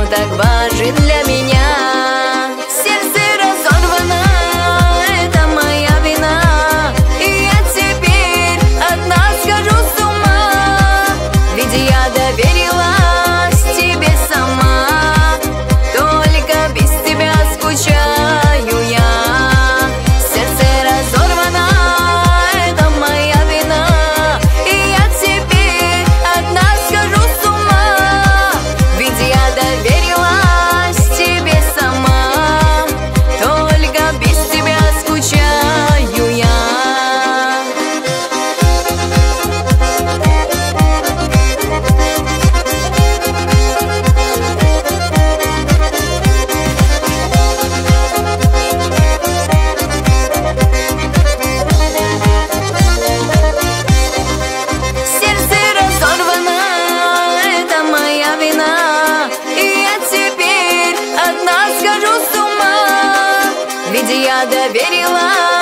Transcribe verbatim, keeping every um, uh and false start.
так важен для меня. Сердце разорвано, это моя вина, и я теперь одна схожу с ума. Ведь я доверилась тебе сама, только без тебя скучаю я. Сердце разорвано, это моя вина, и я теперь одна схожу с ума. Ведь я доверилась тебе сама, только без тебя скучаю я. Сердце разорвано, это моя вина, и я теперь одна схожу с ума. Ведь я доверилась